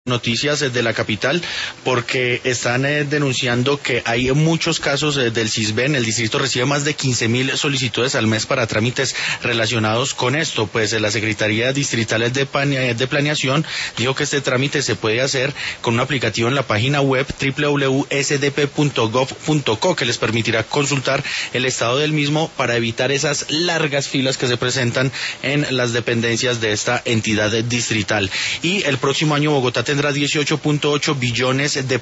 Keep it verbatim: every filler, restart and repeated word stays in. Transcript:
Noticias de la capital porque están eh, denunciando que hay muchos casos eh, del Sisbén. El distrito recibe más de quince mil solicitudes al mes para trámites relacionados con esto. Pues eh, la Secretaría Distrital de, Pane- de Planeación dijo que este trámite se puede hacer con un aplicativo en la página web doble u doble u doble u punto s d p punto gov punto co que les permitirá consultar el estado del mismo para evitar esas largas filas que se presentan en las dependencias de esta entidad distrital. Y el próximo año Bogotá tendrá dieciocho punto ocho billones de